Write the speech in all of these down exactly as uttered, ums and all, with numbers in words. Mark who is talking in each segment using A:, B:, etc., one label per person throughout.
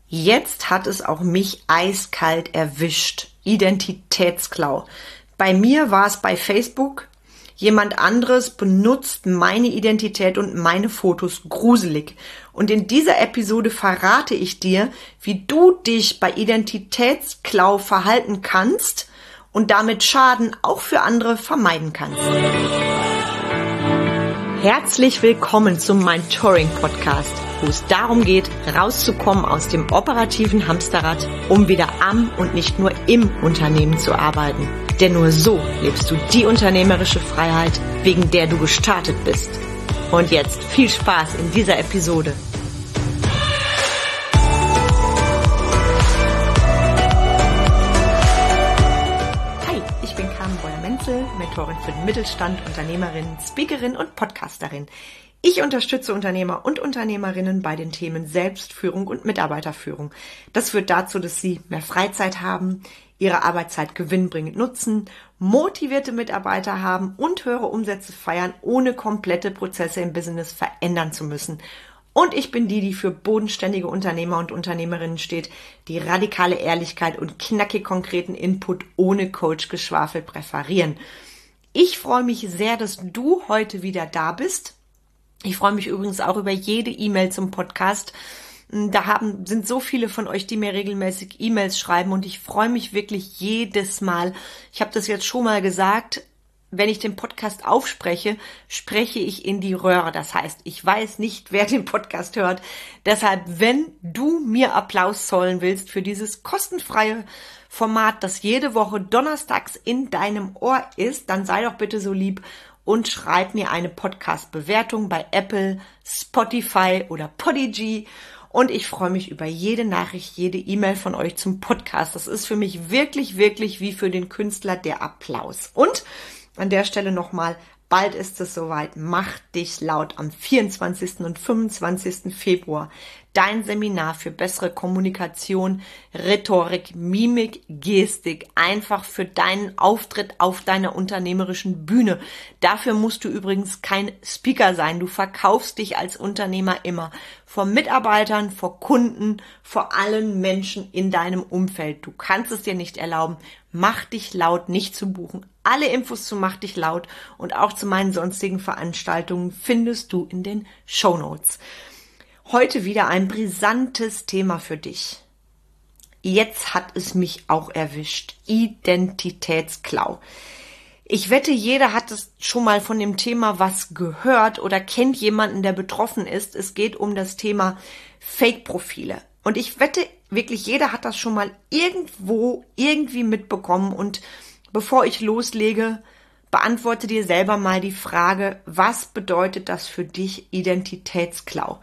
A: Jetzt hat es auch mich eiskalt erwischt. Identitätsklau. Bei mir war es bei Facebook. Jemand anderes benutzt meine Identität und meine Fotos gruselig. Und in dieser Episode verrate ich dir, wie du dich bei Identitätsklau verhalten kannst und damit Schaden auch für andere vermeiden kannst. Herzlich willkommen zum Mentoring-Podcast, wo es darum geht, rauszukommen aus dem operativen Hamsterrad, um wieder am und nicht nur im Unternehmen zu arbeiten. Denn nur so lebst du die unternehmerische Freiheit, wegen der du gestartet bist. Und jetzt viel Spaß in dieser Episode. Hi, ich bin Carmen Breuer-Menzel, Mentorin für den Mittelstand, Unternehmerin, Speakerin und Podcasterin. Ich unterstütze Unternehmer und Unternehmerinnen bei den Themen Selbstführung und Mitarbeiterführung. Das führt dazu, dass sie mehr Freizeit haben, ihre Arbeitszeit gewinnbringend nutzen, motivierte Mitarbeiter haben und höhere Umsätze feiern, ohne komplette Prozesse im Business verändern zu müssen. Und ich bin die, die für bodenständige Unternehmer und Unternehmerinnen steht, die radikale Ehrlichkeit und knackig konkreten Input ohne Coach-Geschwafel präferieren. Ich freue mich sehr, dass du heute wieder da bist. Ich freue mich übrigens auch über jede E-Mail zum Podcast. Da haben, sind so viele von euch, die mir regelmäßig E-Mails schreiben und ich freue mich wirklich jedes Mal. Ich habe das jetzt schon mal gesagt, wenn ich den Podcast aufspreche, spreche ich in die Röhre. Das heißt, ich weiß nicht, wer den Podcast hört. Deshalb, wenn du mir Applaus zollen willst für dieses kostenfreie Format, das jede Woche donnerstags in deinem Ohr ist, dann sei doch bitte so lieb und schreib mir eine Podcast-Bewertung bei Apple, Spotify oder Podigy. Und ich freue mich über jede Nachricht, jede E-Mail von euch zum Podcast. Das ist für mich wirklich, wirklich wie für den Künstler der Applaus. Und an der Stelle nochmal, bald ist es soweit. Mach dich laut am vierundzwanzigsten und fünfundzwanzigsten Februar. Dein Seminar für bessere Kommunikation, Rhetorik, Mimik, Gestik, einfach für deinen Auftritt auf deiner unternehmerischen Bühne. Dafür musst du übrigens kein Speaker sein. Du verkaufst dich als Unternehmer immer vor Mitarbeitern, vor Kunden, vor allen Menschen in deinem Umfeld. Du kannst es dir nicht erlauben. Mach dich laut nicht zu buchen. Alle Infos zu Mach dich laut und auch zu meinen sonstigen Veranstaltungen findest du in den Shownotes. Heute wieder ein brisantes Thema für dich. Jetzt hat es mich auch erwischt. Identitätsklau. Ich wette, jeder hat es schon mal von dem Thema was gehört oder kennt jemanden, der betroffen ist. Es geht um das Thema Fake-Profile. Und ich wette, wirklich jeder hat das schon mal irgendwo irgendwie mitbekommen. Und bevor ich loslege, beantworte dir selber mal die Frage, was bedeutet das für dich Identitätsklau?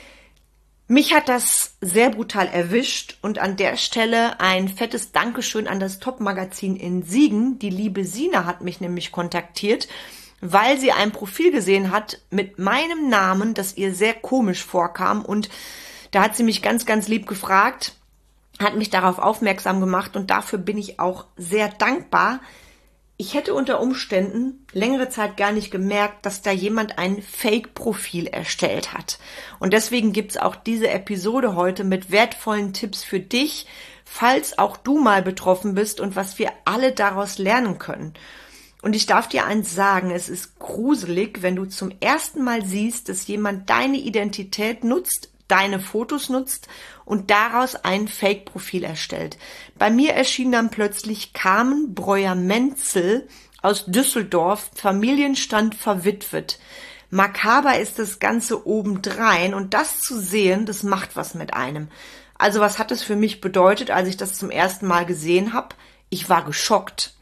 A: Mich hat das sehr brutal erwischt und an der Stelle ein fettes Dankeschön an das Top-Magazin in Siegen. Die liebe Sina hat mich nämlich kontaktiert, weil sie ein Profil gesehen hat mit meinem Namen, das ihr sehr komisch vorkam. Und da hat sie mich ganz, ganz lieb gefragt, hat mich darauf aufmerksam gemacht und dafür bin ich auch sehr dankbar. Ich hätte unter Umständen längere Zeit gar nicht gemerkt, dass da jemand ein Fake-Profil erstellt hat. Und deswegen gibt's auch diese Episode heute mit wertvollen Tipps für dich, falls auch du mal betroffen bist und was wir alle daraus lernen können. Und ich darf dir eins sagen, es ist gruselig, wenn du zum ersten Mal siehst, dass jemand deine Identität nutzt, deine Fotos nutzt und daraus ein Fake-Profil erstellt. Bei mir erschien dann plötzlich Carmen Breuer-Menzel aus Düsseldorf, Familienstand verwitwet. Makaber ist das Ganze obendrein und das zu sehen, das macht was mit einem. Also was hat es für mich bedeutet, als ich das zum ersten Mal gesehen habe? Ich war geschockt.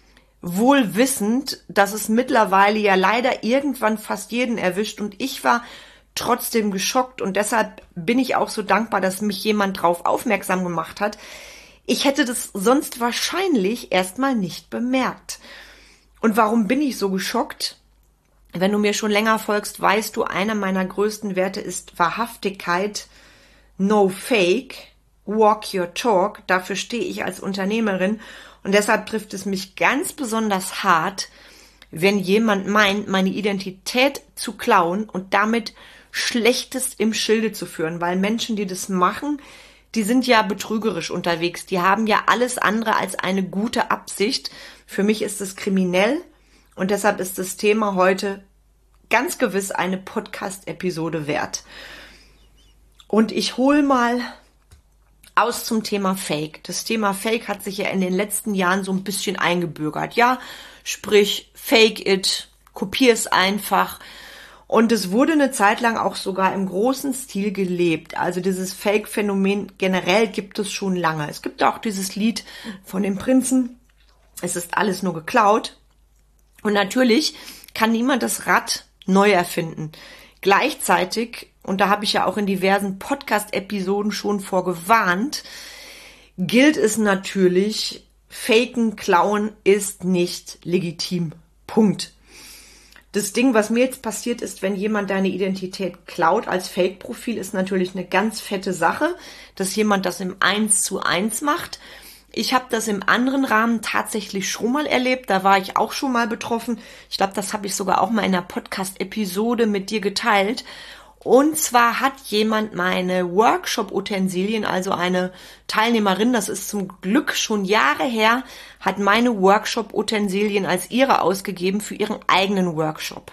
A: Wohl wissend, dass es mittlerweile ja leider irgendwann fast jeden erwischt und ich war trotzdem geschockt und deshalb bin ich auch so dankbar, dass mich jemand drauf aufmerksam gemacht hat. Ich hätte das sonst wahrscheinlich erstmal nicht bemerkt. Und warum bin ich so geschockt? Wenn du mir schon länger folgst, weißt du, einer meiner größten Werte ist Wahrhaftigkeit, no fake, walk your talk. Dafür stehe ich als Unternehmerin und deshalb trifft es mich ganz besonders hart, wenn jemand meint, meine Identität zu klauen und damit Schlechtes im Schilde zu führen, weil Menschen, die das machen, die sind ja betrügerisch unterwegs. Die haben ja alles andere als eine gute Absicht. Für mich ist es kriminell und deshalb ist das Thema heute ganz gewiss eine Podcast-Episode wert. Und ich hole mal aus zum Thema Fake. Das Thema Fake hat sich ja in den letzten Jahren so ein bisschen eingebürgert. Ja, sprich, fake it, kopier es einfach. Und es wurde eine Zeit lang auch sogar im großen Stil gelebt. Also dieses Fake-Phänomen generell gibt es schon lange. Es gibt auch dieses Lied von dem Prinzen, es ist alles nur geklaut. Und natürlich kann niemand das Rad neu erfinden. Gleichzeitig, und da habe ich ja auch in diversen Podcast-Episoden schon vorgewarnt, gilt es natürlich, Faken, Klauen ist nicht legitim. Punkt. Das Ding, was mir jetzt passiert ist, wenn jemand deine Identität klaut als Fake-Profil, ist natürlich eine ganz fette Sache, dass jemand das im Eins zu eins macht. Ich habe das im anderen Rahmen tatsächlich schon mal erlebt, da war ich auch schon mal betroffen. Ich glaube, das habe ich sogar auch mal in einer Podcast-Episode mit dir geteilt. Und zwar hat jemand meine Workshop-Utensilien, also eine Teilnehmerin, das ist zum Glück schon Jahre her, hat meine Workshop-Utensilien als ihre ausgegeben für ihren eigenen Workshop.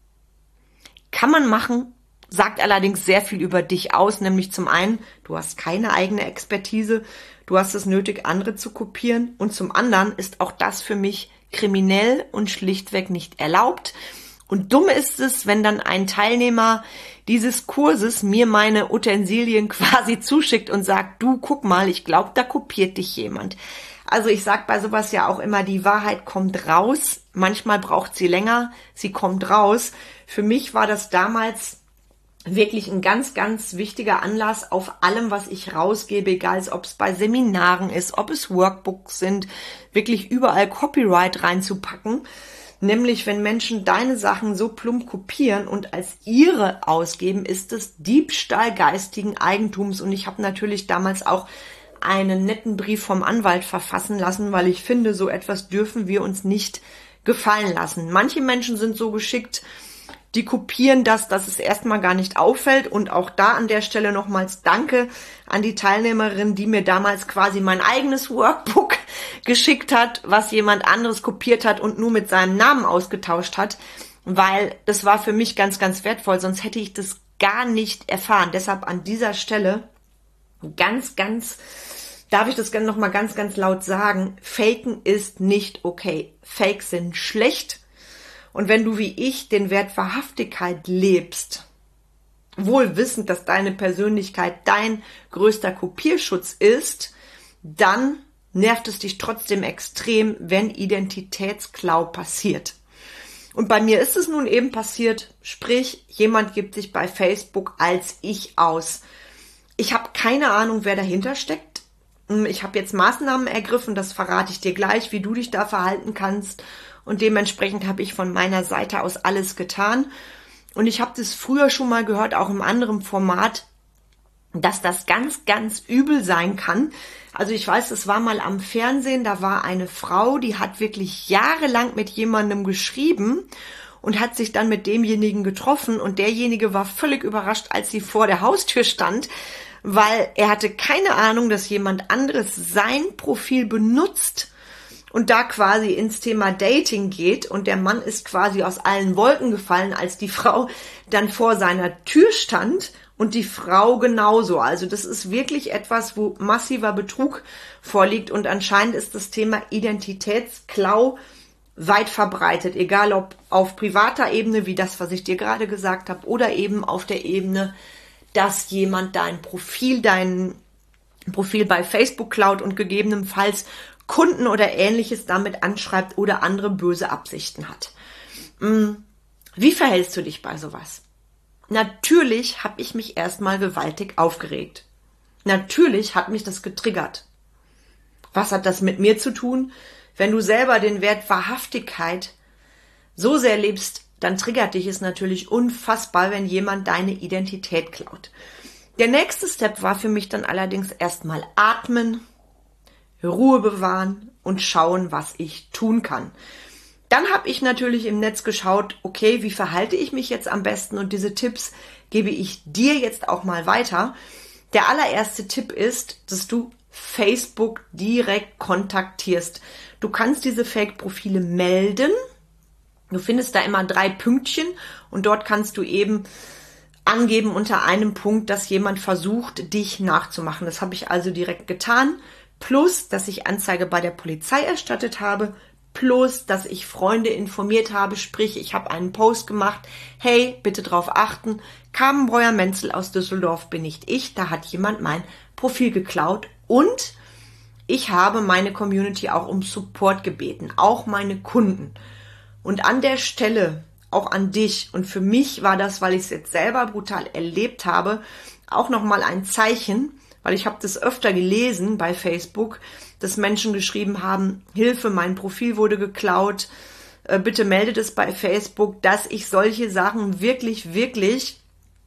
A: Kann man machen, sagt allerdings sehr viel über dich aus, nämlich zum einen, du hast keine eigene Expertise, du hast es nötig, andere zu kopieren und zum anderen ist auch das für mich kriminell und schlichtweg nicht erlaubt. Und dumm ist es, wenn dann ein Teilnehmer dieses Kurses mir meine Utensilien quasi zuschickt und sagt, du, guck mal, ich glaube, da kopiert dich jemand. Also ich sage bei sowas ja auch immer, die Wahrheit kommt raus. Manchmal braucht sie länger, sie kommt raus. Für mich war das damals wirklich ein ganz, ganz wichtiger Anlass, auf allem, was ich rausgebe, egal ob es bei Seminaren ist, ob es Workbooks sind, wirklich überall Copyright reinzupacken. Nämlich, wenn Menschen deine Sachen so plump kopieren und als ihre ausgeben, ist es Diebstahl geistigen Eigentums. Und ich habe natürlich damals auch einen netten Brief vom Anwalt verfassen lassen, weil ich finde, so etwas dürfen wir uns nicht gefallen lassen. Manche Menschen sind so geschickt, die kopieren das, dass es erstmal gar nicht auffällt. Und auch da an der Stelle nochmals Danke an die Teilnehmerin, die mir damals quasi mein eigenes Workbook geschickt hat, was jemand anderes kopiert hat und nur mit seinem Namen ausgetauscht hat, weil das war für mich ganz, ganz wertvoll, sonst hätte ich das gar nicht erfahren. Deshalb an dieser Stelle ganz, ganz, darf ich das gerne nochmal ganz, ganz laut sagen, Faken ist nicht okay. Fakes sind schlecht. Und wenn du wie ich den Wert Wahrhaftigkeit lebst, wohl wissend, dass deine Persönlichkeit dein größter Kopierschutz ist, dann nervt es dich trotzdem extrem, wenn Identitätsklau passiert. Und bei mir ist es nun eben passiert, sprich, jemand gibt sich bei Facebook als ich aus. Ich habe keine Ahnung, wer dahinter steckt. Ich habe jetzt Maßnahmen ergriffen, das verrate ich dir gleich, wie du dich da verhalten kannst. Und dementsprechend habe ich von meiner Seite aus alles getan. Und ich habe das früher schon mal gehört, auch im anderen Format, dass das ganz, ganz übel sein kann. Also ich weiß, es war mal am Fernsehen, da war eine Frau, die hat wirklich jahrelang mit jemandem geschrieben und hat sich dann mit demjenigen getroffen. Und derjenige war völlig überrascht, als sie vor der Haustür stand, weil er hatte keine Ahnung, dass jemand anderes sein Profil benutzt und da quasi ins Thema Dating geht und der Mann ist quasi aus allen Wolken gefallen, als die Frau dann vor seiner Tür stand und die Frau genauso. Also das ist wirklich etwas, wo massiver Betrug vorliegt und anscheinend ist das Thema Identitätsklau weit verbreitet, egal ob auf privater Ebene, wie das, was ich dir gerade gesagt habe, oder eben auf der Ebene, dass jemand dein Profil, dein Profil bei Facebook klaut und gegebenenfalls Kunden oder Ähnliches damit anschreibt oder andere böse Absichten hat. Wie verhältst du dich bei sowas? Natürlich habe ich mich erstmal gewaltig aufgeregt. Natürlich hat mich das getriggert. Was hat das mit mir zu tun? Wenn du selber den Wert Wahrhaftigkeit so sehr lebst, dann triggert dich es natürlich unfassbar, wenn jemand deine Identität klaut. Der nächste Step war für mich dann allerdings erstmal atmen, Ruhe bewahren und schauen, was ich tun kann. Dann habe ich natürlich im Netz geschaut, okay, wie verhalte ich mich jetzt am besten und diese Tipps gebe ich dir jetzt auch mal weiter. Der allererste Tipp ist, dass du Facebook direkt kontaktierst. Du kannst diese Fake-Profile melden. Du findest da immer drei Pünktchen und dort kannst du eben angeben unter einem Punkt, dass jemand versucht, dich nachzumachen. Das habe ich also direkt getan. Plus, dass ich Anzeige bei der Polizei erstattet habe. Plus, dass ich Freunde informiert habe. Sprich, ich habe einen Post gemacht. Hey, bitte drauf achten. Carmen Breuer-Menzel aus Düsseldorf bin nicht ich. Da hat jemand mein Profil geklaut. Und ich habe meine Community auch um Support gebeten. Auch meine Kunden. Und an der Stelle, auch an dich, und für mich war das, weil ich es jetzt selber brutal erlebt habe, auch nochmal ein Zeichen, weil ich habe das öfter gelesen bei Facebook, dass Menschen geschrieben haben, Hilfe, mein Profil wurde geklaut, äh, bitte meldet es bei Facebook, dass ich solche Sachen wirklich, wirklich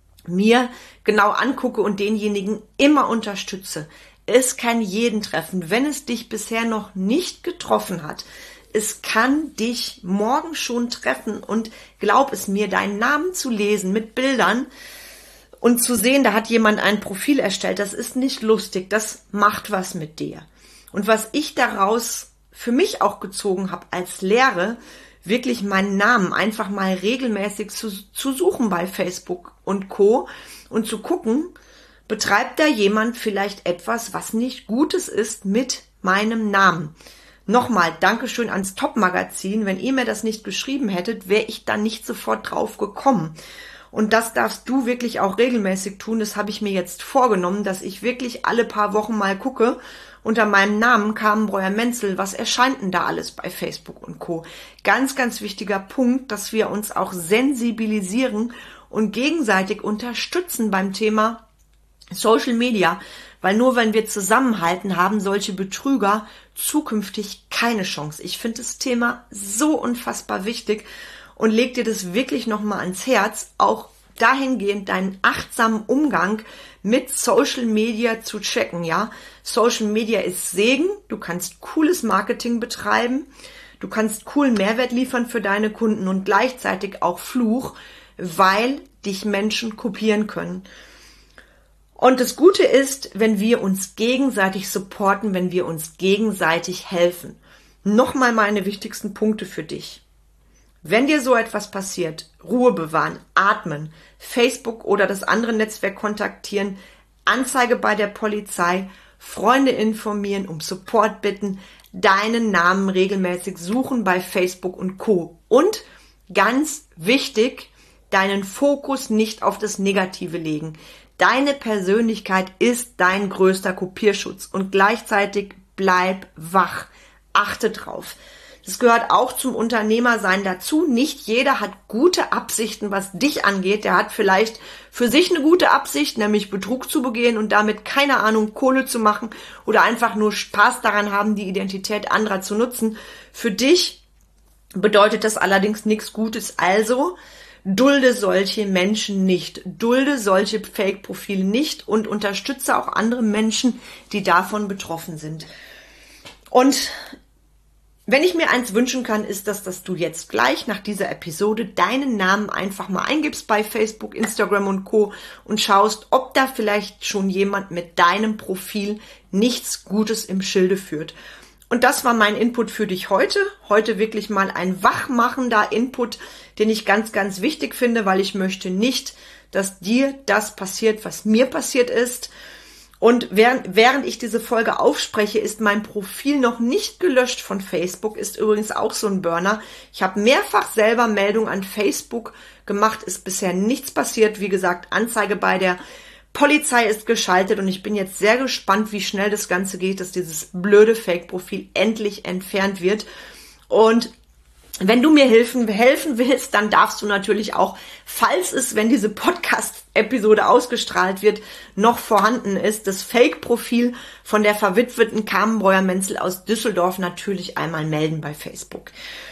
A: mir genau angucke und denjenigen immer unterstütze. Es kann jeden treffen, wenn es dich bisher noch nicht getroffen hat. Es kann dich morgen schon treffen und glaub es mir, deinen Namen zu lesen mit Bildern und zu sehen, da hat jemand ein Profil erstellt, das ist nicht lustig, das macht was mit dir. Und was ich daraus für mich auch gezogen habe als Lehre, wirklich meinen Namen einfach mal regelmäßig zu, zu suchen bei Facebook und Co. und zu gucken, betreibt da jemand vielleicht etwas, was nicht Gutes ist mit meinem Namen. Nochmal, Dankeschön ans Top-Magazin. Wenn ihr mir das nicht geschrieben hättet, wäre ich da nicht sofort drauf gekommen. Und das darfst du wirklich auch regelmäßig tun. Das habe ich mir jetzt vorgenommen, dass ich wirklich alle paar Wochen mal gucke, unter meinem Namen Carmen Breuer-Menzel, was erscheint denn da alles bei Facebook und Co. Ganz, ganz wichtiger Punkt, dass wir uns auch sensibilisieren und gegenseitig unterstützen beim Thema Social Media. Weil nur wenn wir zusammenhalten, haben solche Betrüger zukünftig keine Chance. Ich finde das Thema so unfassbar wichtig und leg dir das wirklich nochmal ans Herz, auch dahingehend deinen achtsamen Umgang mit Social Media zu checken. Ja, Social Media ist Segen, du kannst cooles Marketing betreiben, du kannst coolen Mehrwert liefern für deine Kunden und gleichzeitig auch Fluch, weil dich Menschen kopieren können. Und das Gute ist, wenn wir uns gegenseitig supporten, wenn wir uns gegenseitig helfen. Nochmal meine wichtigsten Punkte für dich. Wenn dir so etwas passiert, Ruhe bewahren, atmen, Facebook oder das andere Netzwerk kontaktieren, Anzeige bei der Polizei, Freunde informieren, um Support bitten, deinen Namen regelmäßig suchen bei Facebook und Co. Und ganz wichtig, deinen Fokus nicht auf das Negative legen. Deine Persönlichkeit ist dein größter Kopierschutz und gleichzeitig bleib wach. Achte drauf. Das gehört auch zum Unternehmersein dazu. Nicht jeder hat gute Absichten, was dich angeht. Der hat vielleicht für sich eine gute Absicht, nämlich Betrug zu begehen und damit, keine Ahnung, Kohle zu machen oder einfach nur Spaß daran haben, die Identität anderer zu nutzen. Für dich bedeutet das allerdings nichts Gutes. Also dulde solche Menschen nicht, dulde solche Fake-Profile nicht und unterstütze auch andere Menschen, die davon betroffen sind. Und wenn ich mir eins wünschen kann, ist das, dass du jetzt gleich nach dieser Episode deinen Namen einfach mal eingibst bei Facebook, Instagram und Co. und schaust, ob da vielleicht schon jemand mit deinem Profil nichts Gutes im Schilde führt. Und das war mein Input für dich heute. Heute wirklich mal ein wachmachender Input, den ich ganz, ganz wichtig finde, weil ich möchte nicht, dass dir das passiert, was mir passiert ist. Und während, während ich diese Folge aufspreche, ist mein Profil noch nicht gelöscht von Facebook, ist übrigens auch so ein Burner. Ich habe mehrfach selber Meldungen an Facebook gemacht, ist bisher nichts passiert. Wie gesagt, Anzeige bei der Polizei ist geschaltet und ich bin jetzt sehr gespannt, wie schnell das Ganze geht, dass dieses blöde Fake-Profil endlich entfernt wird. Und wenn du mir helfen, helfen willst, dann darfst du natürlich auch, falls es, wenn diese Podcast-Episode ausgestrahlt wird, noch vorhanden ist, das Fake-Profil von der verwitweten Carmen Breuer-Menzel aus Düsseldorf natürlich einmal melden bei Facebook.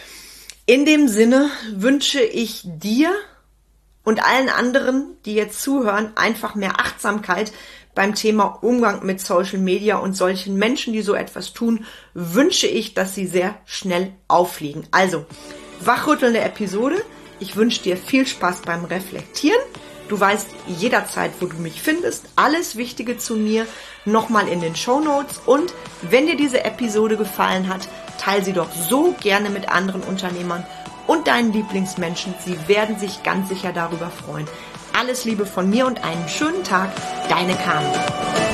A: In dem Sinne wünsche ich dir und allen anderen, die jetzt zuhören, einfach mehr Achtsamkeit beim Thema Umgang mit Social Media und solchen Menschen, die so etwas tun, wünsche ich, dass sie sehr schnell auffliegen. Also, wachrüttelnde Episode. Ich wünsche dir viel Spaß beim Reflektieren. Du weißt jederzeit, wo du mich findest. Alles Wichtige zu mir nochmal in den Shownotes. Und wenn dir diese Episode gefallen hat, teile sie doch so gerne mit anderen Unternehmern und deinen Lieblingsmenschen. Sie werden sich ganz sicher darüber freuen. Alles Liebe von mir und einen schönen Tag. Deine Carmen.